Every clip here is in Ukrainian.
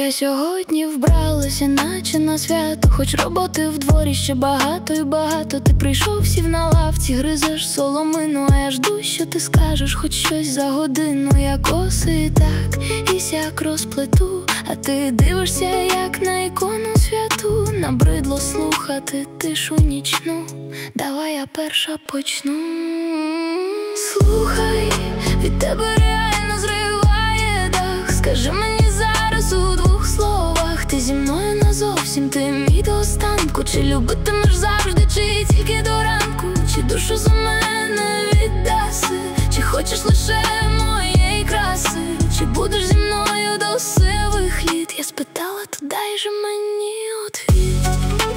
Ти сьогодні вбралася, наче на свято, хоч роботи в дворі ще багато і багато. Ти прийшов, сів на лавці, гризеш соломину, а я жду, що ти скажеш хоч щось за годину. Я коси так і сяк розплету, а ти дивишся, як на ікону святу. Набридло слухати тишу нічну, давай я перша почну. Слухай, від тебе реально зриває дах. Скажи мені зараз у двох словах: ти зі мною назовсім, ти мій до останку. Чи любитимеш завжди, чи тільки до ранку? Чи душу за мене віддаси? Чи хочеш лише моєї краси? Чи будеш зі мною до сивих літ? Я спитала, то дай же мені отвіт.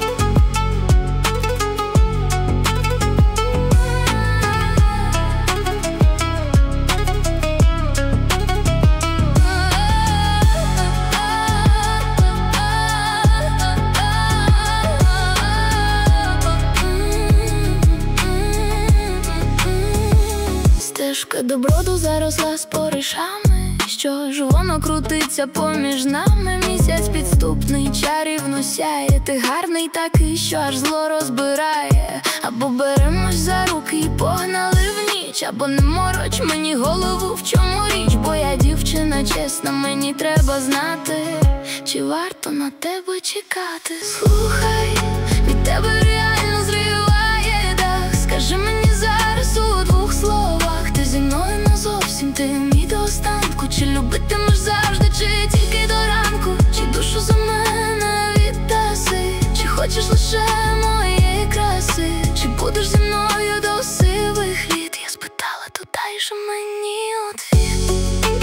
Стежка до броду заросла споришами. Що ж воно крутиться поміж нами? Місяць підступний, чарівно сяє. Ти гарний такий, що аж зло розбирає. Або беремось за руки і погнали в ніч, або не мороч мені голову, в чому річ. Бо я дівчина чесна, мені треба знати, чи варто на тебе чекати. Слухай, від тебе реально зриває дах. Скажи мені зараз у двох словах: ти зі мною назовсім, ти мій до останку. Чи любитимеш завжди, чи тільки до ранку? Чи душу за мене віддаси? Чи хочеш лише моєї краси? Чи будеш зі мною до сивих літ? Я спитала, то дай же мені отвіт.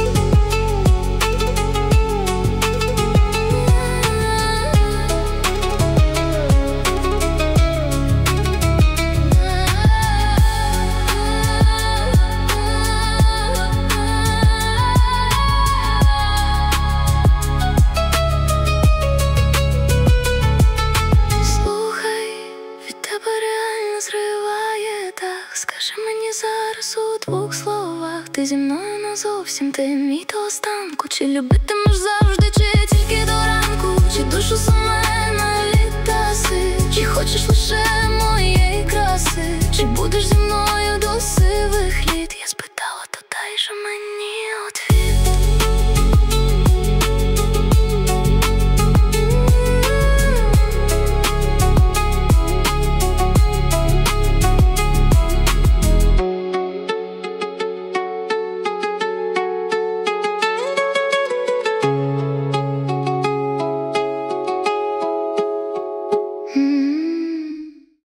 Скажи мені зараз у двох словах: ти зі мною назовсім, ти мій до останку. Чи любитимеш завжди, чи тільки до ранку? Чи душу за мене віддаси? Чи хочеш лише мою